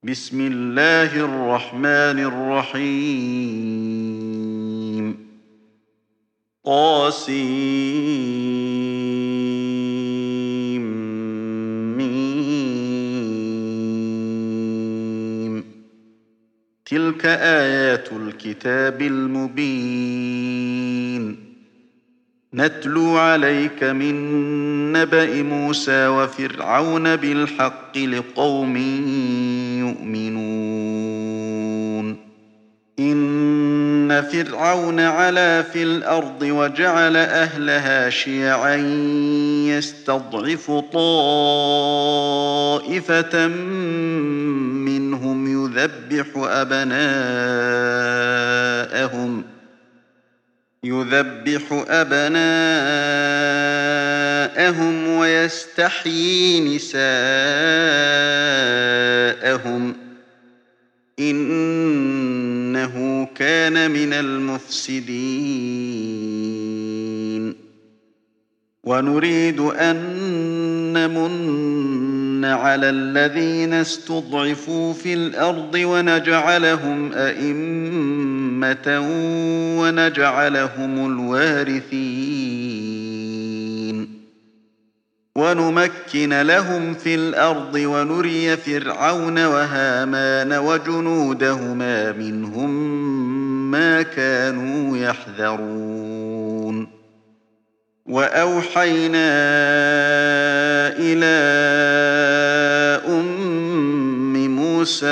بسم الله الرحمن الرحيم طاسيم تلك آيات الكتاب المبين نتلو عليك من نبأ موسى وفرعون بالحق لقوم يؤمنون إن فرعون علا في الأرض وجعل أهلها شيعا يستضعف طائفة منهم يذبح أبناءهم ويستحيي نساءهم إنه كان من المفسدين ونريد أن نمن على الذين استضعفوا في الأرض ونجعلهم أئمة ونجعلهم الوارثين ونمكن لهم في الأرض ونري فرعون وهامان وجنودهما منهم ما كانوا يحذرون وأوحينا إلى موسى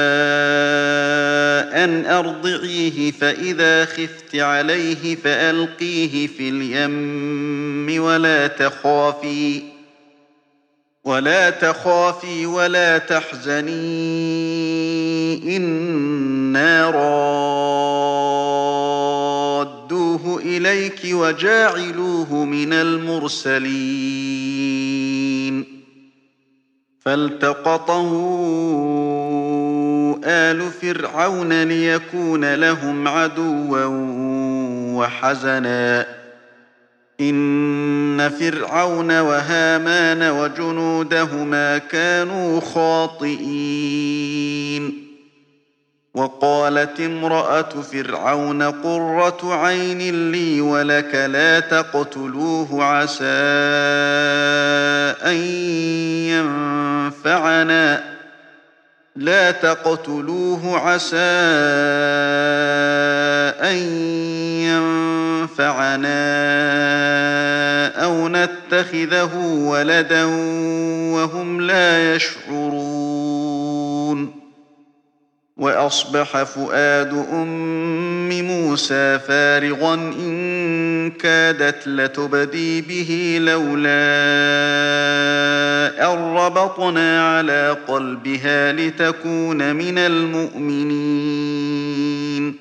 أن أرضعيه فإذا خفت عليه فألقيه في اليم ولا تخافي ولا تحزني إنا رادوه إليك وجاعلوه من المرسلين فالتقطه آل فرعون ليكون لهم عدوا وحزنا إن فرعون وهامان وجنودهما كانوا خاطئين وقالت امرأة فرعون قرة عين لي ولك لا تقتلوه عسى أن ينفعنا أو نتخذه ولدا وهم لا يشعرون وأصبح فؤاد أم موسى فارغا إن كادت لتبدي به لولا أن ربطنا على قلبها لتكون من المؤمنين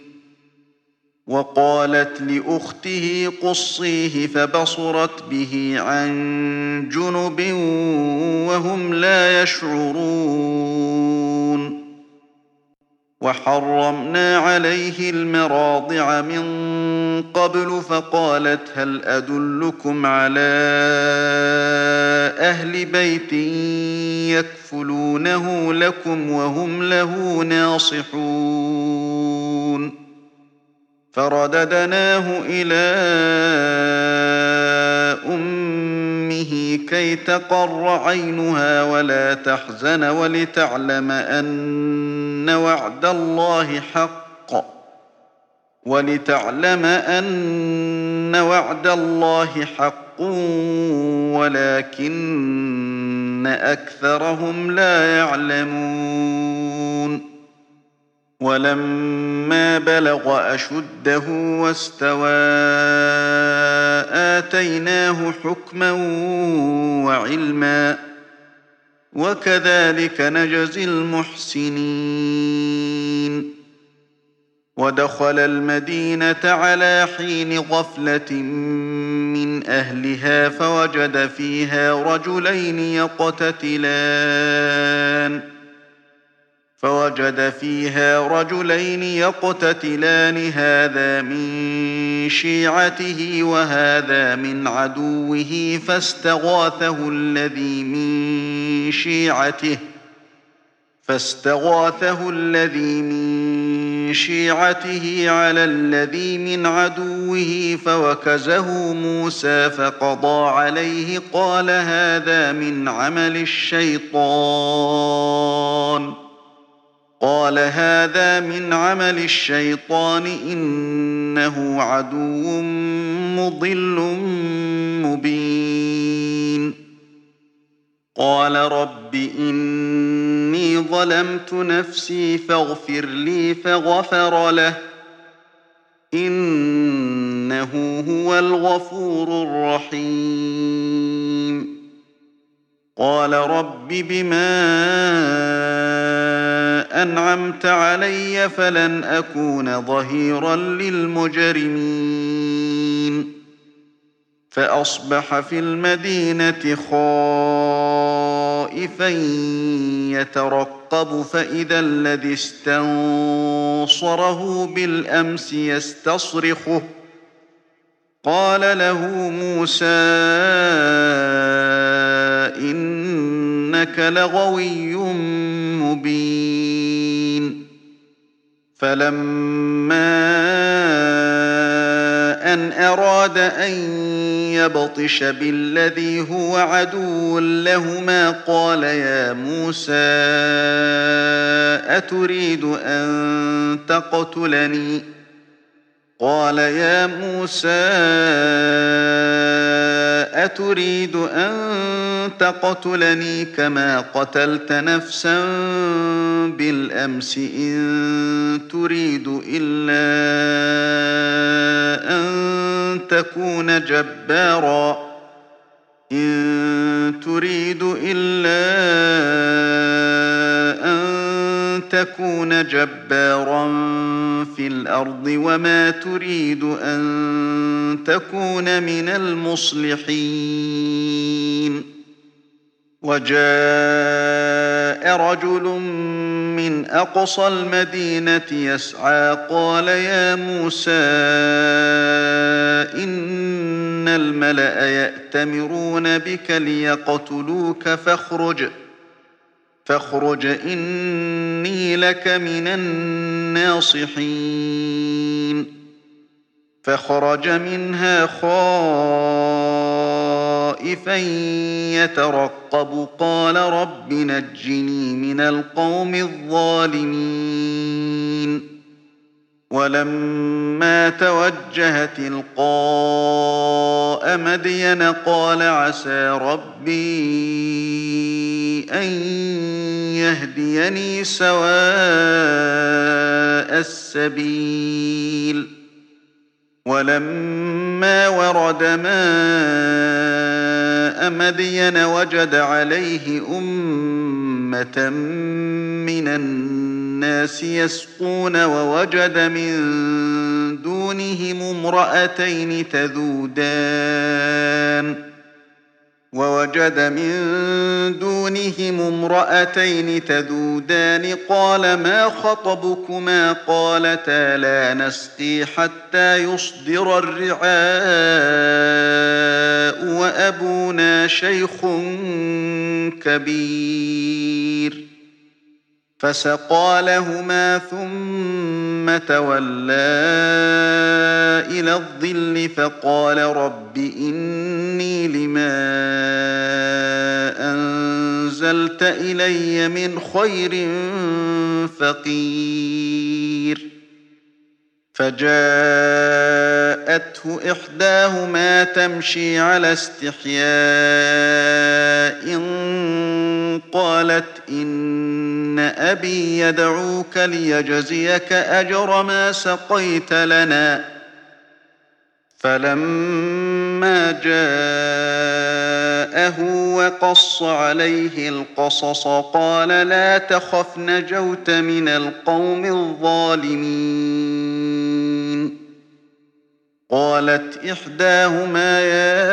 وقالت لأخته قصيه فبصرت به عن جنب وهم لا يشعرون وحرمنا عليه المراضع من قبل فقالت هل أدلكم على أهل بيت يكفلونه لكم وهم له ناصحون فرددناه إلى أمه كي تقر عينها ولا تحزن ولتعلم أن وعد الله حق ولكن أكثرهم لا يعلمون ولما بلغ أشده واستوى آتيناه حكما وعلما وكذلك نجزي المحسنين ودخل المدينة على حين غفلة من أهلها فوجد فيها رجلين يقتتلان هذا من شيعته وهذا من عدوه فاستغاثه الذي من شيعته فاستغاثه الذي من شيعته على الذي من عدوه فوكزه موسى فقضى عليه قال هذا من عمل الشيطان إنه عدو مضل مبين قال رب إني ظلمت نفسي فاغفر لي فغفر له إنه هو الغفور الرحيم قال رب بما أنعمت علي فلن أكون ظهيرا للمجرمين فأصبح في المدينة خائفا يترقب فإذا الذي استنصره بالأمس يستصرخه قال له موسى إنك لغوي مبين فلما أن أراد أن يبطش بالذي هو عدو لهما قال يا موسى أتريد أن تقتلني كما قتلت نفسا بالأمس إن تريد إلا أن تكون جبارا في الأرض وما تريد أن تكون من المصلحين وجاء رجل من أقصى المدينة يسعى قال يا موسى إن الملأ يأتمرون بك ليقتلوك فاخرج إني لك من الناصحين فخرج منها خائفا يترقب قال رب نجني من القوم الظالمين ولما توجه تلقاء مدين قال عسى ربي أن يهديني سواء السبيل ولما ورد ماء مدين وجد عليه أمة من الناس يسقون ووجد من دونهم امرأتين تذودان قال ما خطبكما قالتا لا نسقي حتى يصدر الرعاء وأبونا شيخ كبير فسقى لهما ثم تولى إلى الظل فقال رب إني لما أنزلت إلي من خير فقير فجاءته إحداهما تمشي على استحياء قالت إن أبي يدعوك ليجزيك أجر ما سقيت لنا فلما جاءه وقص عليه القصص قال لا تخف نجوت من القوم الظالمين قالت إحداهما يا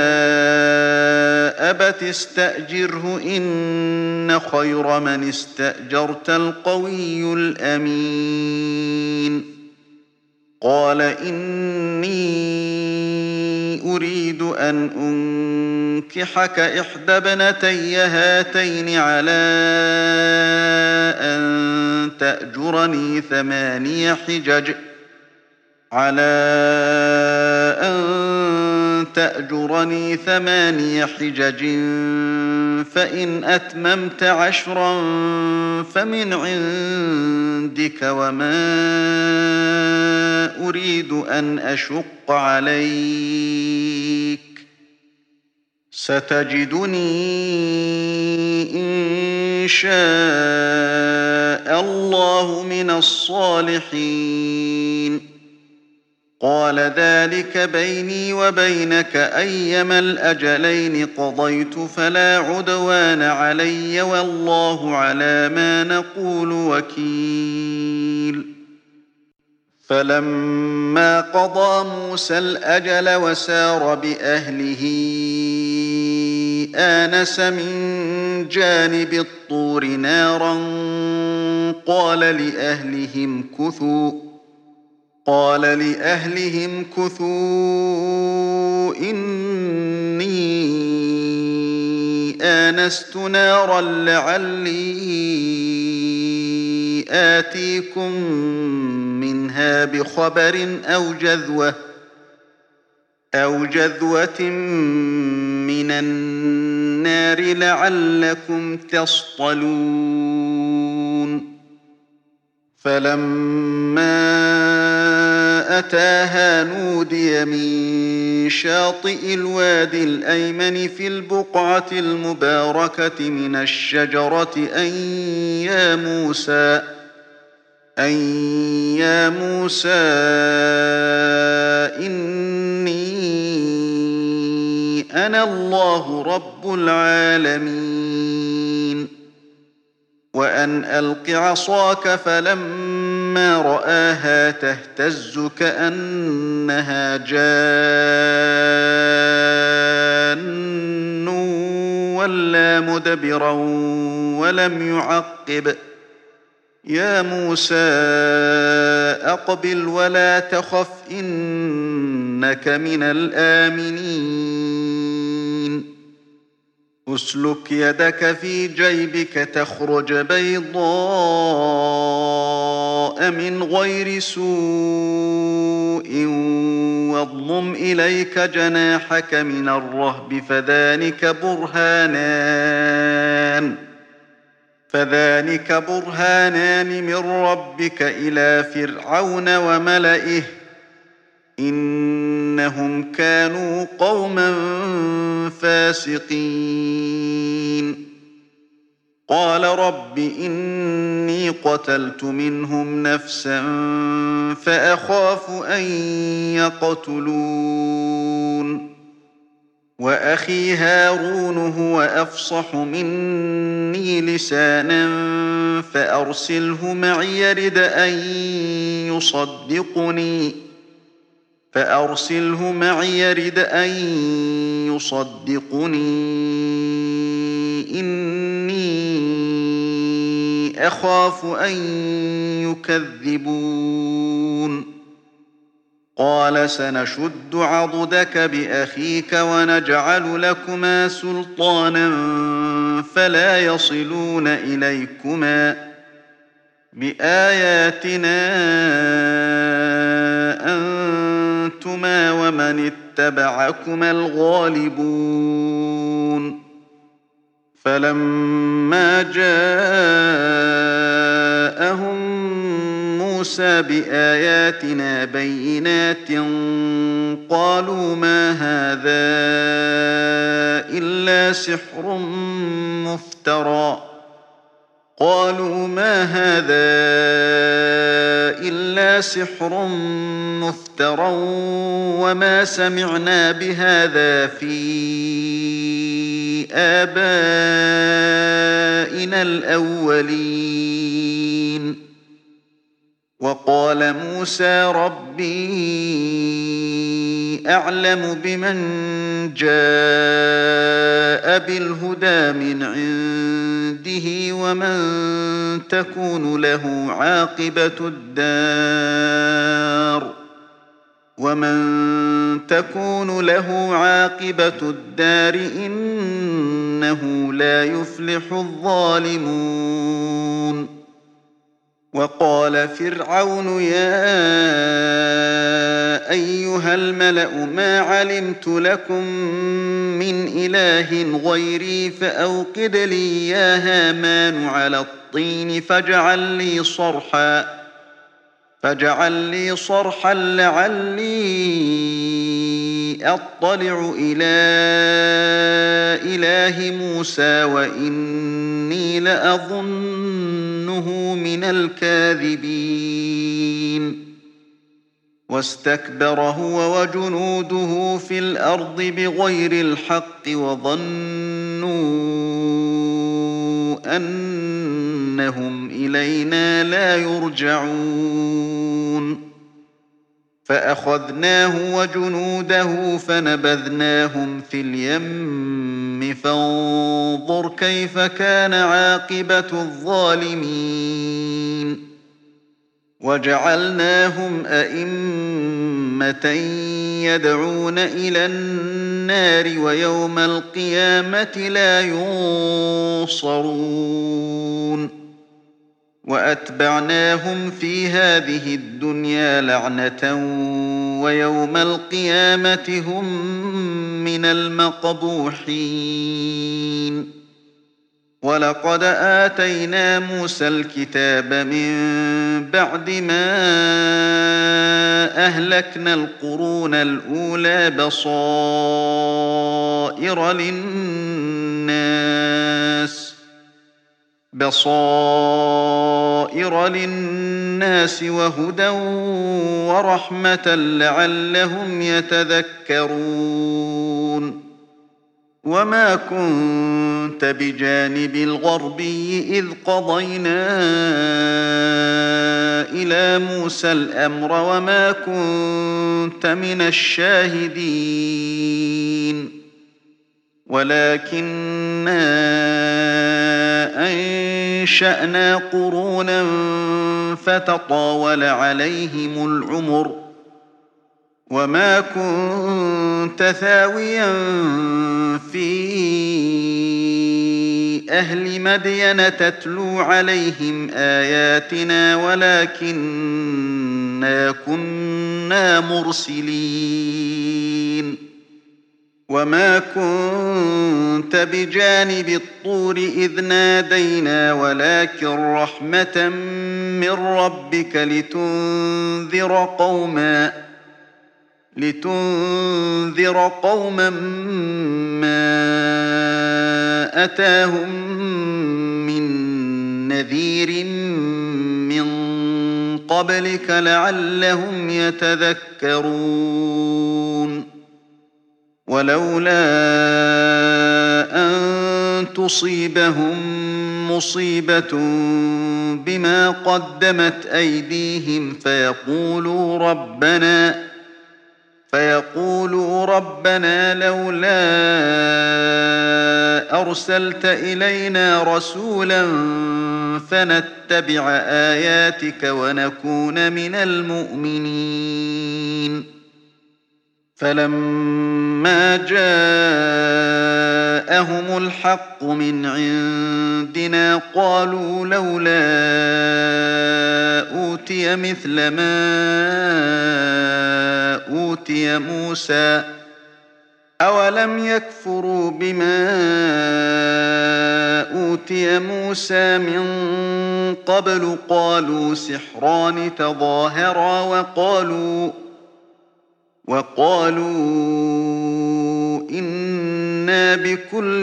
أبت استأجره إن خير من استأجرت القوي الأمين. قال إني أريد أن أنكحك إحدى ابنتي هاتين على أن تأجرني 8 حجج فإن أتممت 10 فمن عندك وما أريد أن أشق عليك ستجدني إن شاء الله من الصالحين قال ذلك بيني وبينك أيما الأجلين قضيت فلا عدوان علي والله على ما نقول وكيل فلما قضى موسى الأجل وسار بأهله آنس من جانب الطور نارا قال لأهلهم كثوا إني آنست نارا لعلي آتيكم منها بخبر أو جذوة من النار لعلكم تصطلون فلما أتاها نودي من شاطئ الوادي الأيمن في البقعة المباركة من الشجرة أن يا موسى إني أنا الله رب العالمين وأن ألق عصاك فلما رآها تهتز كأنها جان ولا مدبرا ولم يعقب يا موسى أقبل ولا تخف إنك من الآمنين أسلك يدك في جيبك تخرج بيضاء من غير سوء واضمم إليك جناحك من الرهب فذلك برهانان من ربك إلى فرعون وملئه إنهم كانوا قوما فاسقين قال رب إني قتلت منهم نفسا فأخاف أن يقتلون وأخي هارون هو أفصح مني لسانا فأرسله معي يرد أن يصدقني إني أخاف أن يكذبون قال سنشد عضدك بأخيك ونجعل لكما سلطانا فلا يصلون إليكما بآياتنا أنتما ومن اتبعكما الغالبون فلما جاءهم موسى بآياتنا بينات قالوا ما هذا إلا سحر مفترى وما سمعنا بهذا في آبائنا الأولين وقال موسى ربي أعلم بمن جاء بالهدى من عنده ومن تكون له عاقبة الدار ومن تكون له عاقبة الدار إنه لا يفلح الظالمون. وقال فرعون يا أيها الملأ ما علمت لكم من إله غيري فأوقد لي يا هامان على الطين فاجعل لي صرحا لعلي أطلع إلى إله موسى وإني لأظنه من الكاذبين. واستكبر هو وجنوده في الأرض بغير الحق وظنوا أنهم إلينا لا يرجعون. فأخذناه وجنوده فنبذناهم في اليم فانظر كيف كان عاقبة الظالمين. وجعلناهم أئمة يدعون إلى النار ويوم القيامة لا ينصرون. وأتبعناهم في هذه الدنيا لعنة ويوم القيامة هم من المقبوحين. ولقد آتينا موسى الكتاب من بعد ما أهلكنا القرون الأولى بصائر للناس وهدى ورحمة لعلهم يتذكرون. وما كنت بجانب الغربي إذ قضينا إلى موسى الأمر وما كنت من الشاهدين ولكننا أنشأنا قرونا فتطاول عليهم العمر وما كنت ثاويا في أهل مدين تتلو عليهم آياتنا ولكننا كنا مرسلين. وما كنت بجانب الطور إذ نادينا ولكن رحمة من ربك لتنذر قوما ما أتاهم من نذير من قبلك لعلهم يتذكرون. ولولا أن تصيبهم مصيبة بما قدمت أيديهم فيقولوا ربنا لولا أرسلت إلينا رسولا فنتبع آياتك ونكون من المؤمنين. فلما جاءهم الحق من عندنا قالوا لولا أوتي مثل ما أوتي موسى أولم يكفروا بما أوتي موسى من قبل قالوا سحران تظاهرا وقالوا إنا بكل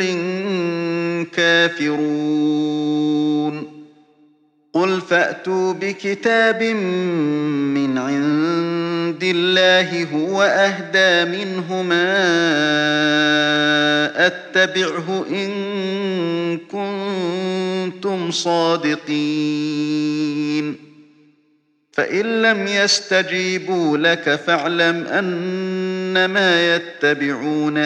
كافرون. قل فأتوا بكتاب من عند الله هو أهدى منهما أتبعه إن كنتم صادقين. فإن لم يستجيبوا لك فاعلم أنما يتبعون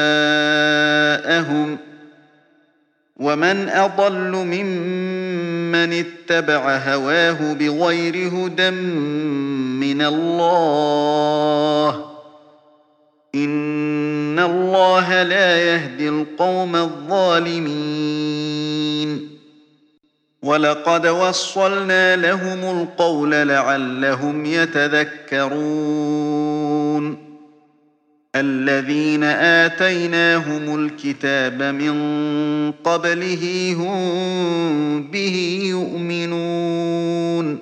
أهواءهم ومن أضل ممن من اتبع هواه بغير هدى من الله إن الله لا يهدي القوم الظالمين ولقد وصلنا لهم القول لعلهم يتذكرون الذين آتيناهم الكتاب من قبله هم به يؤمنون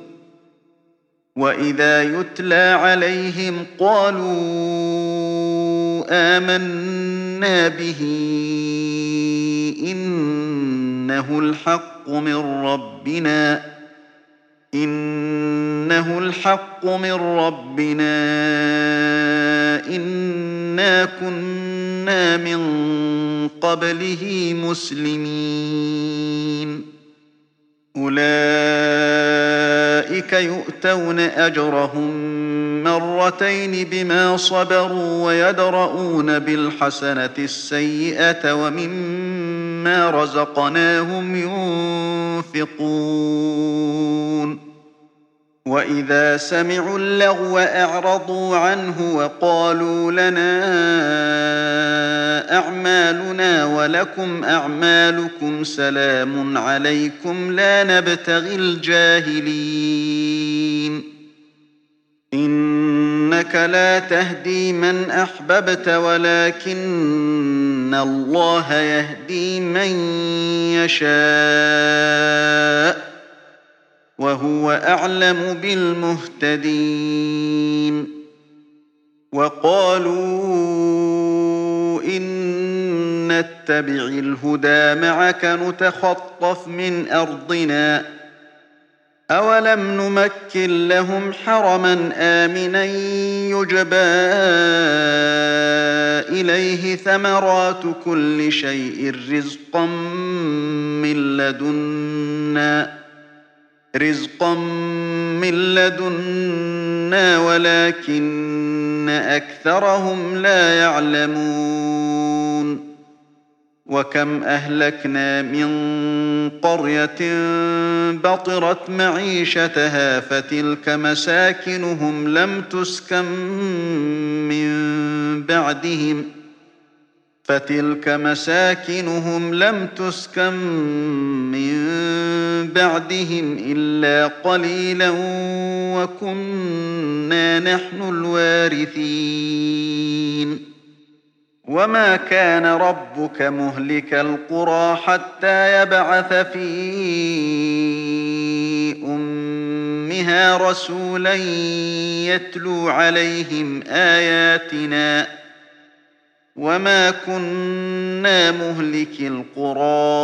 وإذا يتلى عليهم قالوا آمنا به إنه الحق من ربنا إنا كنا من قبله مسلمين أولئك يؤتون أجرهم مرتين بما صبروا ويدرؤون بالحسنة السيئة ومما رزقناهم ينفقون وإذا سمعوا اللغو أعرضوا عنه وقالوا لنا أعمالنا ولكم أعمالكم سلام عليكم لا نبتغي الجاهلين إنك لا تهدي من أحببت ولكن الله يهدي من يشاء وهو أعلم بالمهتدين وقالوا إن نتبع الهدى معك نتخطف من أرضنا أولم نمكن لهم حرما آمنا يجبى إليه ثمرات كل شيء رزقا من لدنا ولكن أكثرهم لا يعلمون وكم أهلكنا من قرية بطرت معيشتها فتلك مساكنهم لم تسكن من بعدهم إلا قليلا وكنا نحن الوارثين وما كان ربك مهلك القرى حتى يبعث في أمها رسولا يتلو عليهم آياتنا وما كنا مهلك القرى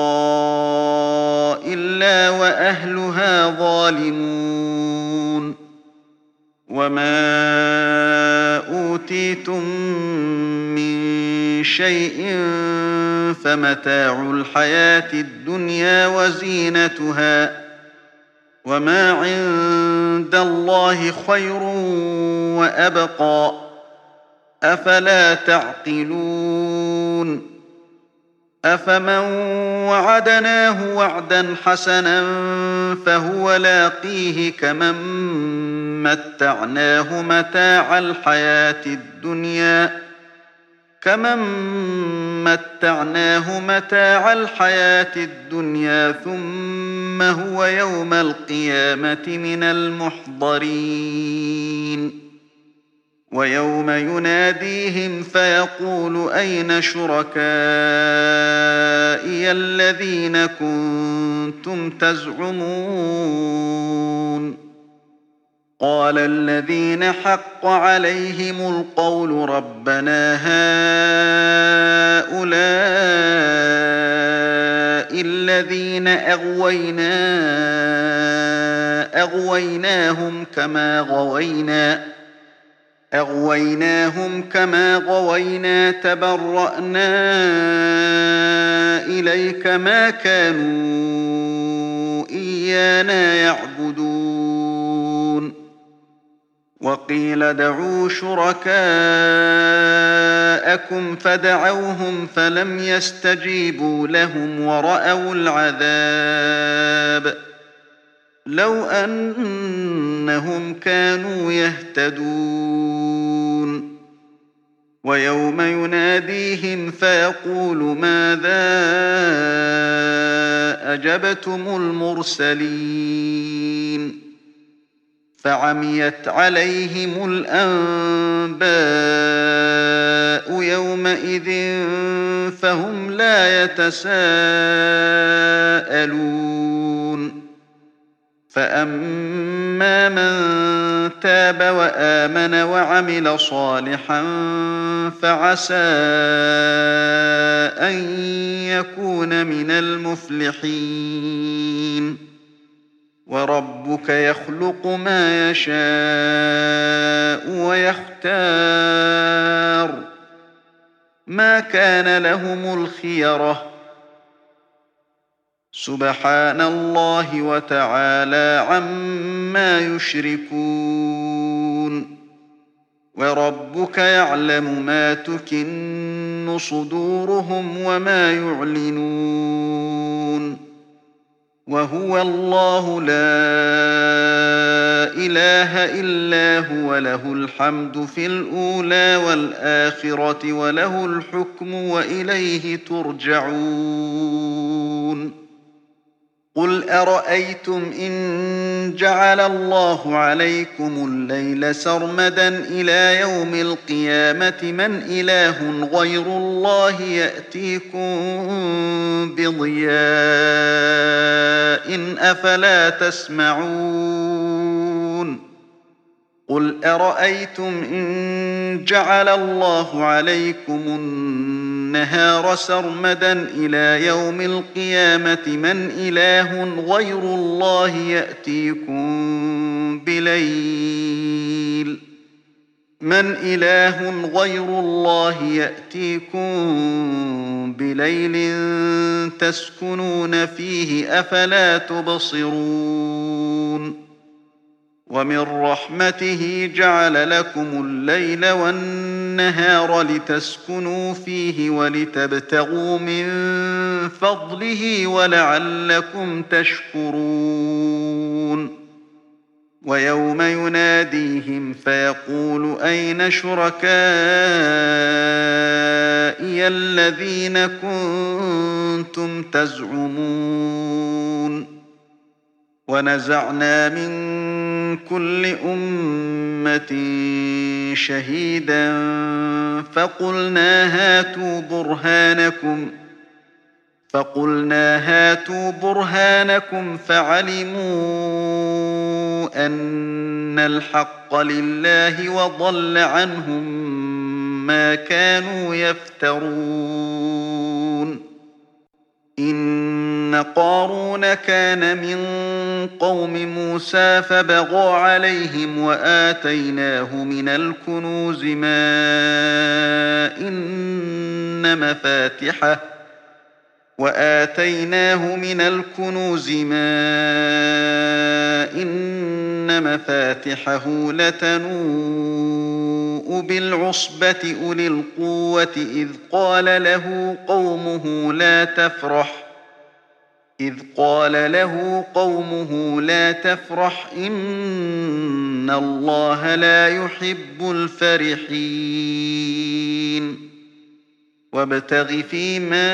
إلا وأهلها ظالمون وما أوتيتم من شيء فمتاع الحياة الدنيا وزينتها وما عند الله خير وأبقى أفلا تعقلون أفمن وعدناه وعدا حسنا فهو لاقيه كمن متعناه متاع الحياة الدنيا ثم هو يوم القيامة من المحضرين ويوم يناديهم فيقول أين شركائي الذين كنتم تزعمون قال الذين حق عليهم القول ربنا هؤلاء الذين أغويناهم كما غوينا تبرأنا إليك ما كانوا إيانا يعبدون وقيل ادعوا شركاءكم فدعوهم فلم يستجيبوا لهم ورأوا العذاب لو أنهم كانوا يهتدون ويوم يناديهم فيقول ماذا أجبتم المرسلين فعميت عليهم الأنباء يومئذ فهم لا يتساءلون فأما من تاب وآمن وعمل صالحا فعسى أن يكون من المفلحين وربك يخلق ما يشاء ويختار ما كان لهم الخيرة سبحان الله وتعالى عما يشركون وربك يعلم ما تكن صدورهم وما يعلنون وهو الله لا إله إلا هو له الحمد في الأولى والآخرة وله الحكم وإليه ترجعون قل أرأيتم إن جعل الله عليكم الليل سرمدا إلى يوم القيامة من إله غير الله يأتيكم بضياء أفلا تسمعون قل أرأيتم إن جعل الله عليكم النهار سرمدا إلى يوم القيامة من إله غير الله يأتيكم بليل تسكنون فيه أفلا تبصرون ومن رحمته جعل لكم الليل والنهار لتسكنوا فيه ولتبتغوا من فضله ولعلكم تشكرون ويوم يناديهم فيقول أين شركائي الذين كنتم تزعمون ونزعنا من كل أمة شهيدا فقلنا هاتوا برهانكم فعلموا أن الحق لله وضل عنهم ما كانوا يفترون إن قارون كان من قوم موسى فبغى عليهم وآتيناه من الكنوز ما إن مفاتحه لتنوء بالعصبة أولي القوة إذ قال له قومه لا تفرح إن الله لا يحب الفرحين وابتغ فيما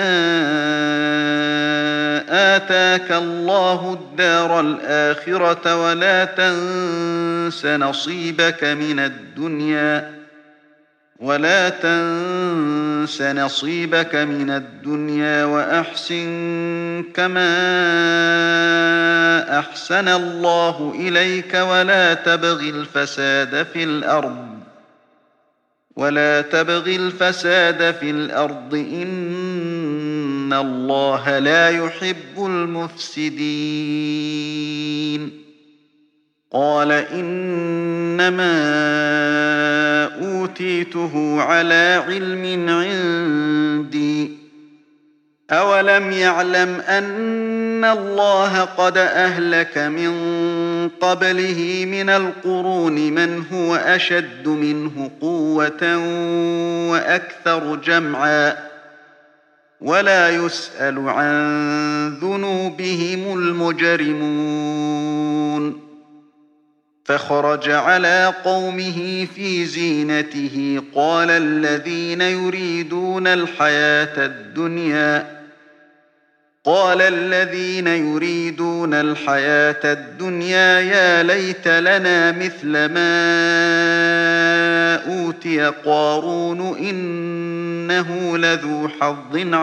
آتاك الله الدار الآخرة ولا تنس نصيبك من الدنيا وأحسن كما أحسن الله إليك ولا تبغ الفساد في الأرض إن الله لا يحب المفسدين قال إنما أوتيته على علم عندي أولم يعلم أن الله قد أهلك من قبله من القرون من هو أشد منه قوة وأكثر جمعا ولا يسأل عن ذنوبهم المجرمون فخرج على قومه في زينته قال الذين يريدون الحياة الدنيا يا ليت لنا مثل ما أوتي قارون إنه لذو حظ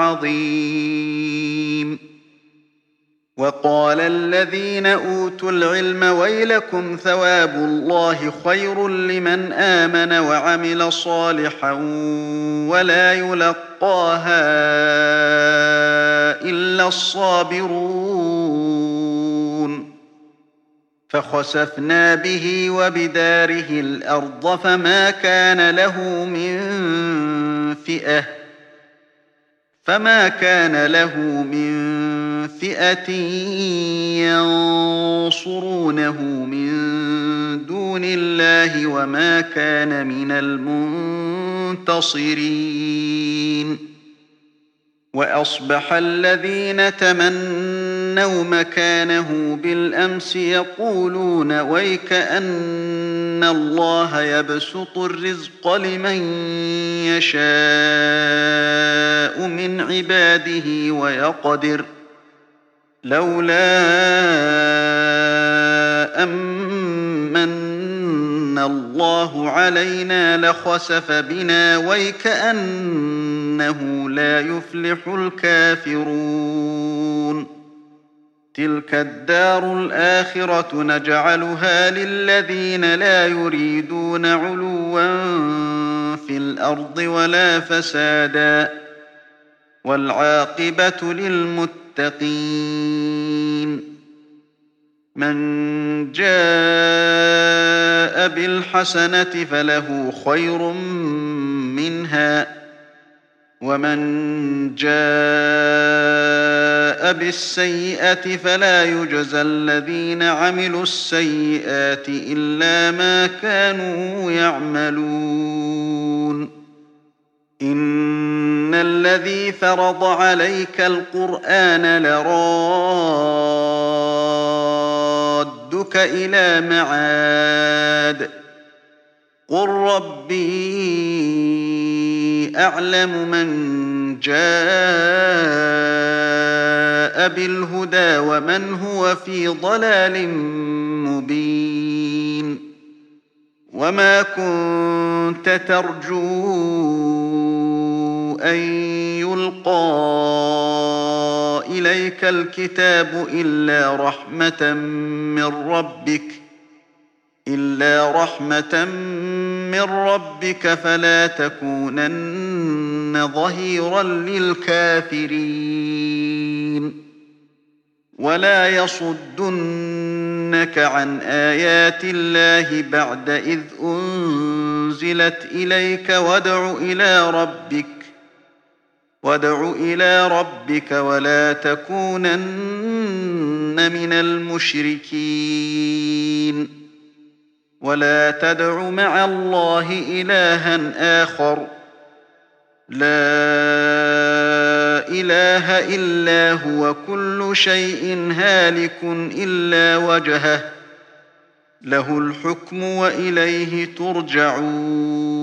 عظيم وقال الذين أوتوا العلم ويلكم ثواب الله خير لمن آمن وعمل صالحا ولا يلقاها إلا الصابرون فخسفنا به وبداره الأرض فما كان له من فئة ينصرونه من دون الله وما كان من المنتصرين وأصبح الذين تمنوا مكانه بالأمس يقولون ويك أن الله يبسط الرزق لمن يشاء من عباده ويقدر لولا أمن الله علينا لخسف بنا ويكأنه لا يفلح الكافرون تلك الدار الآخرة نجعلها للذين لا يريدون علوا في الأرض ولا فسادا والعاقبة للمتقين من جاء بالحسنة فله خير منها ومن جاء بالسيئة فلا يجزى الذين عملوا السيئات إلا ما كانوا يعملون إن الذي فرض عليك القرآن لرادك إلى معاد قل ربي أعلم من جاء بالهدى ومن هو في ضلال مبين وما كنت ترجو أن يلقى إليك الكتاب إلا رحمة من ربك فلا تكونن ظهيرا للكافرين ولا يصدنك عن آيات الله بعد إذ أنزلت إليك وادع إلى ربك ولا تكونن من المشركين ولا تدع مع الله إلها آخر لا إله إلا هو كل شيء هالك إلا وجهه له الحكم وإليه ترجعون